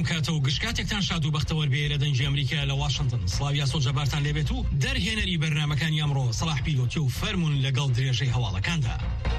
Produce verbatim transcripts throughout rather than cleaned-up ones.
بەم کاتەوە گشتکاتێکتان شاد و بەختەوەر بێرە دەنجی ئەمریکا لە واشنگتن. سڵاویا سۆجەبارتان لێبێت و دەرهێنەری بەرنامەکانی ئەمڕۆ سەلاح پیلۆتی و فەرمون لەگەڵ درێژەی هەواڵەکاندا.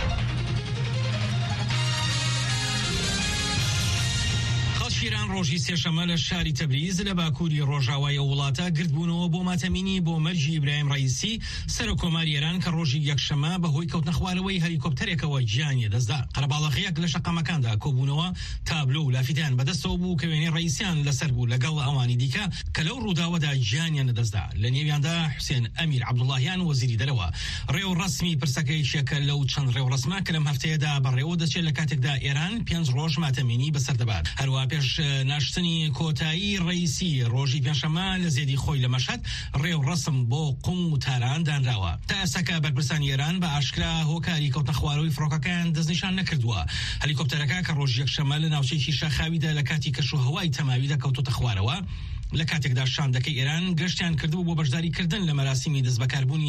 شیران ڕۆژی سێشەمە لە شاری تەبریز لە باکووری ڕۆژاوای وڵاتە گردبوونەوە بۆ ماتەمینی بۆ مەرجی ئیبراهیم ڕەئیسی سەرۆکۆماری ئێران کە ڕۆژی یەکشەمە بەهۆی کەوتنە خوارەوەی هەلیکۆپتەرێکەوە گیانی دەستدا. قەرەباڵغەیەک لە شەقەمەکاندا کۆبوونەوە تابلۆ و لافیتیان بەدەستەوە بوو کە وێنەی ڕەئیسیان لەسەر بوو لەگەڵ ئەوانی دیکە کە لەو ڕووداوەدا گیانیان دەستدا. لە نێویاندا حوسێن ئەمیر عەبدوڵڵاهیان وەزیری دەرەوە. ڕێو ڕەسمی پرسەکەیشێکە لەو چەند ڕێو ڕەسما کە لەم هەفتەیەدا بەڕێوە دەچێت لە کاتێکدا ئێران پێنج ڕۆژ ماتەمینی بەسەر دەبات. هەروە پێش ناشتنی کۆتایی ڕەئیسی ڕۆژی پێنجشەمە لە زێدی خۆی لە مەشهەد ڕێو ڕەسم بۆ قوم و تاران دانراوە. تا ئێستاکە بەرپرسانی ئێران بە ئاشکرا هۆکاری کەوتنە خوارەوەی فڕۆکەکان دەستنیشان نەکردووە. هەلیکۆپتەرەکە کە ڕۆژی یەکشەمە لە ناوچەیەکی شاخاویدا لە کاتی کەشوهەوای تەماویدا کەوتۆتە خوارەوە، لە کاتێکدا شاندەکەی ئێران گەشتیان کردبوو بۆ بەشداریکردن لە مەراسیمی دەستبەکاربوونی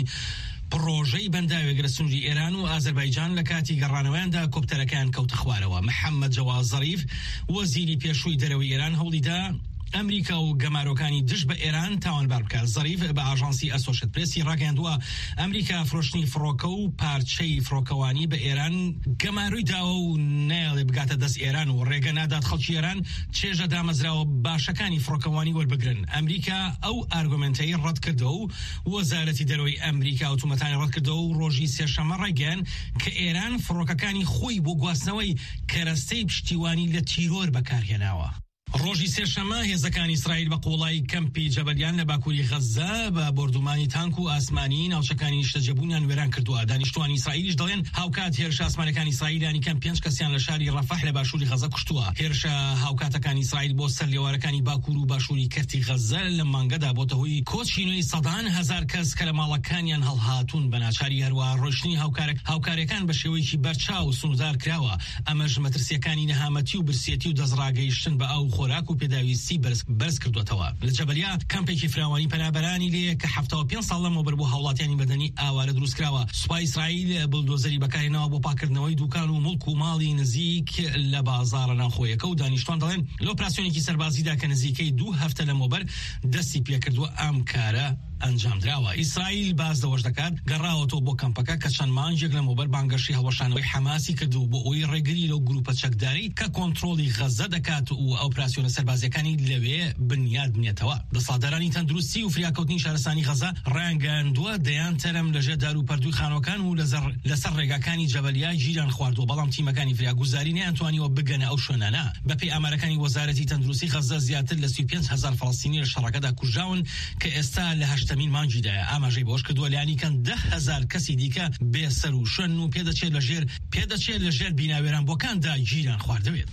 پڕۆژەی بەنداوێک لە سنووری ئێران و ئازەربایجان لە کاتی گەڕانەوەیاندا کۆپتەرەکان کەوتە خوارەوە. محەممەد جەواد زەریف وەزیری پێشووی دەرەوەی ئێران هەوڵیدا ئەمریکا و گەمارۆکانی دش بە ئێران تاوانبار بکات. زەریف بە ئاژانسی ئەسۆشێتد پرێسی ڕاگەیاندووە ئەمریکا فرۆشتنی فڕۆکە و پارچەی فڕۆکەوانی بە ئێران گەماروی داوە و نەیەڵێ بگاتە دەست ئێران و ڕێگە نادات خەڵکی ئێران چێژە دامەزراوە باشەکانی فڕۆکەوانی وەربگرن. ئەمریکا ئەو ئارگومنتەی ڕەت کردەوە و وەزارەتی دەرەوەی ئەمریکا ئۆتۆماتانی ڕەت کردەوە و ڕۆژی سێشەمە ڕایگەیاند کە ئێران فڕۆکەکانی خۆی بۆ گواستنەوەی کەرەستەی پشتیوانی لە تیرۆر بەکارهێناوە. ڕۆژی سێشەمە هێزەکانی ئیسرائیل بە قوڵای کەمپی جەبەلیان لە باکووری غەزە بە بردومانی تانک و ئاسمانی ناوچەکانی شتەجێبوونیان وێران کردووە. دانیشتوانی ئیسرائیلیش دەڵێن هاوکات هێرشە ئاسمانەکانی ئیسرائیلانی کەم پێنج کەسیان لە شاری ڕەفەح لە باشووری غەزە کوشتووە. هێرشە هاوکاتەکانی ئیسرائیل بۆ سەر لێوارەکانی باکوور و باشووری کەرتی غەزە لە مانگەدا بۆتە هۆی کۆچینەوەی سەدان هەزار کەس کە لە ماڵەکانیان هەڵهاتوون بە ناچاری هەروە ڕۆشتنی هاوکارێک هاوکارەکان بە شێوەیەکی بەرچاو سنوردار کراوە. ئەمەش مەترسیەکانی نەهامەتی و برسێتی و دەزڕاگەیشتن بە ئاو خۆراک و پێداوی سی بەرز کردوتەوە. لە جەبەلیا کەمپێکی فراوانی پەنابەرانی لێ کە هەفتە و پێنج ساڵ لەمەوبەر بۆ هاوڵاتیانی بەدەنی ئاوارە دروستکراوە. سوپای ئیسرائیل بڵدۆزەری بەکارهێناوە بۆ پاکردنەوەی دوکان و مڵک و ماڵی نزیک لە بازاڕە ناوخۆیەکە و دانیشتوان دەڵێن لە ئۆپراسیۆنێکی سەربازیدا کە نزیکەی دوو هەفتە لەمەوبەر دەستی پێکردووە ئەم کارە ئەنجام دراوە. ئیسرائیل باز دەوەش دەکات گەڕاوەتەوە بۆ کەمپەکە کە چەند مانجێک لەمەوبەر بانگەشی هەڵەشانەوەی حەماسی کردو بۆ ئەوەی ڕێگری لەو گروپە چەکداری کە کۆنتڕۆلی غەزە دەکات و ئۆپراسیۆنە سەربازیەکانی لەوێ بنیاد بنێتەوە. دەسەڵاتدارانی تەندروستی و فریاکەوتنی شارستانی غەزە ڕایانگەاندووە دەیان تەرەم لەژێر دار و پەردووی خانۆکان و لەسەر ڕێگاکانی جەبەلیا گیران خواردووە، بەڵام تیمەکانی فریاگوزاری نەیانتوانیوە بگەنە ئەو شوێنانە. بەپێی ئامارەکانی وەزارەتی تەندروستی غەزە زیاتر لە سی و پێنج هەزار فەڵەستینی لە شەڕەکەدا کوژراون کە ئێستا لە هەشتەمین مانجیدایە. ئاماژەی بەوەش کردووە لایەنی کەم دە هەزار کەسی دیکە بێسەر و شوێن و پێدەچێت لەژێر پێدەچێت لەژێر بیناوێرانبووەکاندا گیران خواردەوێت.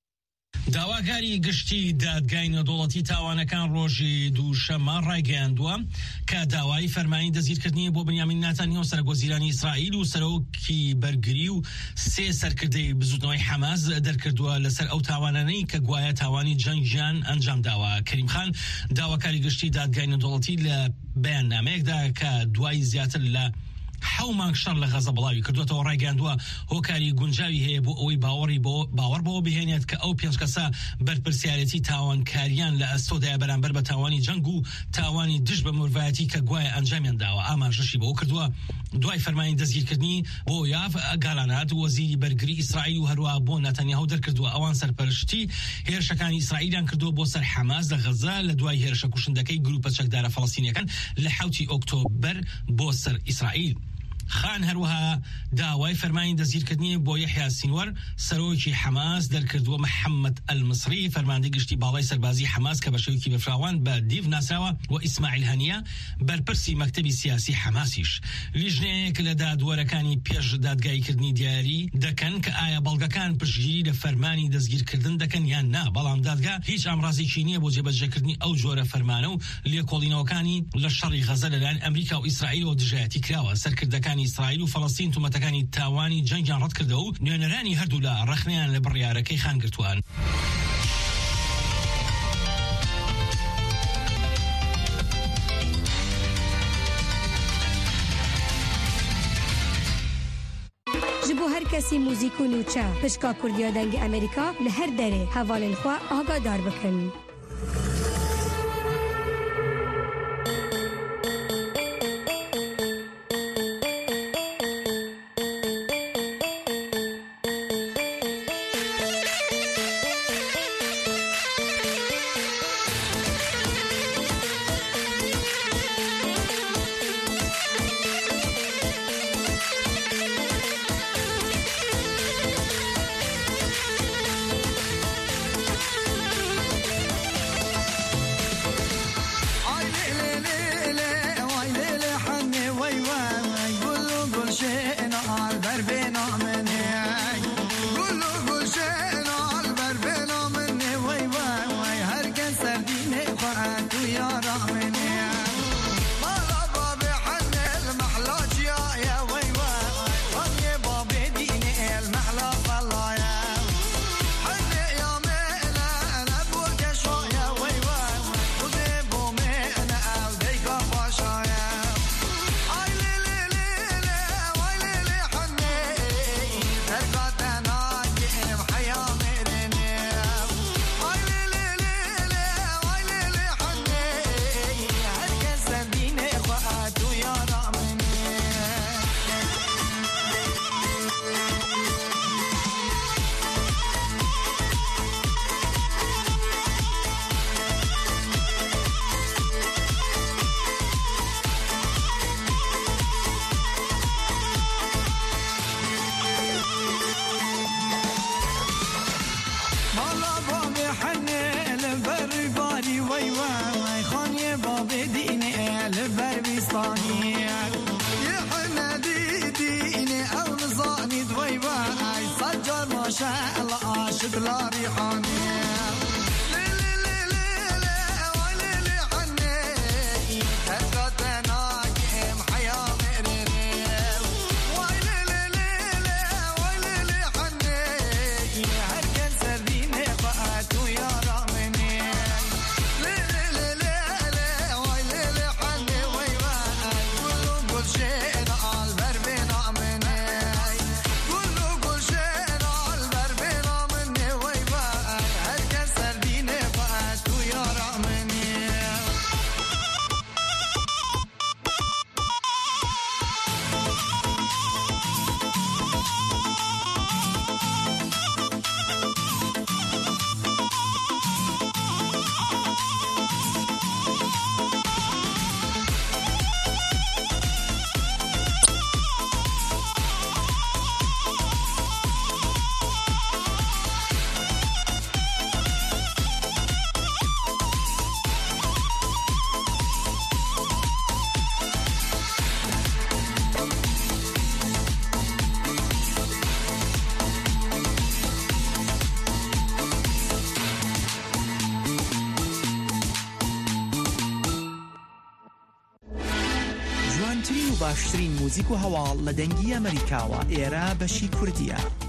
داواکاری گشتی دادگای نەدەوڵەتی تاوانەکان ڕۆژی دووشەمە ڕایگەیاندووە کە داوای فەرمانی دەستگیرکردنی بۆ بنیامین ناتانیاهو سەرۆکوەزیرانی ئیسرائیل و سەرۆکی بەرگری و سێ سەرکردەی بزوتنەوەی حەماس دەرکردووە لەسەر ئەو تاوانانەی کە گوایە تاوانی جەنگیان ئەنجام داوە. کەریم خان داواکاری گشتی دادگای نەدەوڵەتی لە بەیاننامەیەکدا کە دوای زیاتر لە حەو مانگ شەڕ لە غەزە بڵاوی کردوێتەوە ڕایگەاندووە هۆکاری گونجاوی هەیە بۆ ئەوەی باوەڕی بۆ باوەڕ بەوە بهێنێت کە ئەو پێنج کەسە بەرپرسیارەتی تاوانکاریان لە ئەستۆدایە بەرامبەر بە تاوانی جەنگ و تاوانی دژ بە مرۆڤایەتی کە گوایە ئەنجامیان داوە. ئاماژەشی بەوە کردووە دوای فەرمانی دەستگیرکردنی بۆ یاف گالانات وەزیری بەرگری ئیسرائیل و هەروە بۆ نەتەنیاهو دەرکردووە ئەوان سەرپەرشتی هێرشەکانی ئیسرائیلیان کردووە بۆ سەر حەماس لە غەزە لە دوای هێرشە کوشندەکەی گروپە چەکدارە فەڵەستینیەکان لە حوتی ئۆکتۆبەر بۆ سەر ئیسرائیل. خان هەروەها داوای فەرمانی دەستگیرکردنی بۆ یەحیا سینوەر سەرۆکی حەماس دەرکردووە. محەممەد ئەلمسری فەرماندەی گشتی باڵای سەربازی حەماس کە بە شێوەیەکی بەفراوان بە دیڤ ناسراوە و ئیسماعیل هەنیە بەرپرسی مەکتەبی سیاسی حەماسیش. لیژنەیەک لە دادوەرەکانی پێش دادگاییکردنی دیاری دەکەن کە ئایا بەڵگەکان پشتگیری لە فەرمانی دەستگیرکردن دەکەن یان نا، بەڵام دادگا هیچ ئامڕازێکی نییە بۆ جێبەجێکردنی ئەو جۆرە فەرمانە و لێکۆڵینەوەکانی لە شەڕی غەزە لەلایەن ئەمریکا و ئیسرائیلەوە دژایەتی کراوە. سەرکردەکان ئیسرائیل و فەڵەستین تومەتەکانی تاوانی جەنگیان ڕەت کردەوە و نوێنەرانی هەردوو لە ڕەخنەیان لە بڕیارەکەی خان گرتووان. جبو هر کسی موزیک و نوچه پشکا کردیا دنگ امریکا لهر دره حوالن خواه آگا دار بکن. باشترین موزیک و هەواڵ لە دەنگی ئەمریکاوە ئێرە بەشی کوردیە.